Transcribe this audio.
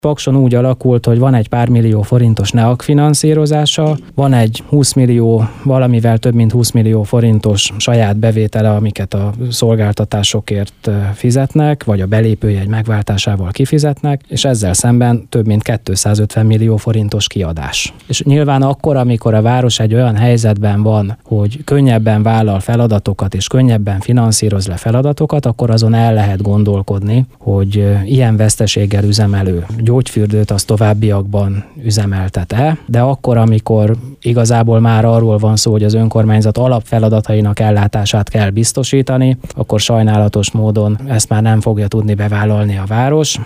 Pakson úgy alakult, hogy van egy pár millió forintos NEAK finanszírozása, van egy 20 millió, valamivel több mint 20 millió forintos saját bevétele, amiket a szolgáltatásokért fizetnek, vagy a belépőjegy megváltásával kifizetnek, és ezzel szemben több mint 250 millió forintos kiadás. És nyilván akkor, amikor a város egy olyan helyzetben van, hogy könnyebben vállal feladatokat és könnyebben finanszíroz le feladatokat, akkor azon el lehet gondolkodni, hogy ilyen veszteséggel üzemelő gyógyfürdőt az továbbiakban üzemeltet-e, de akkor, amikor igazából már arról van szó, hogy az önkormányzat alapfeladatainak ellátását kell biztosítani, akkor sajnálatos módon ezt már nem fogja tudni bevállalni a város.